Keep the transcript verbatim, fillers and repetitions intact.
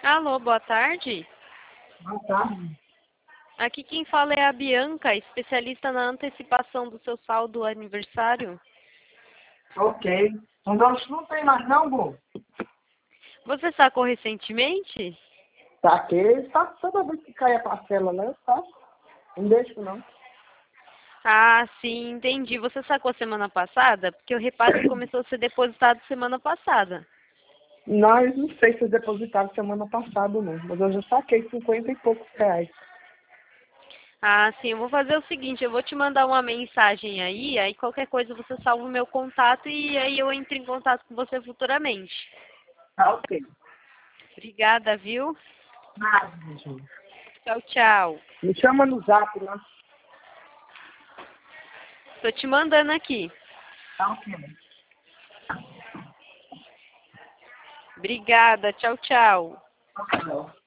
Alô, boa tarde. Boa tarde. Aqui quem fala é a Bianca, especialista na antecipação do seu saldo aniversário. Ok. Então acho que não tem mais não, Bu. Você sacou recentemente? Saquei, sabe toda vez que cai a parcela, né? Tá? Não deixo não. Ah, sim, entendi. Você sacou semana passada? Porque o repasse começou a ser depositado semana passada. Nós não sei se depositaram semana passada ou não, mas eu já saquei cinquenta e poucos reais. Ah, sim, eu vou fazer o seguinte, eu vou te mandar uma mensagem aí, aí qualquer coisa você salva o meu contato e aí eu entro em contato com você futuramente. Tá ok. Obrigada, viu? Nada, gente. Tchau, tchau. Me chama no zap lá. Tô te mandando aqui. Tá ok. Obrigada, tchau, tchau. Tá.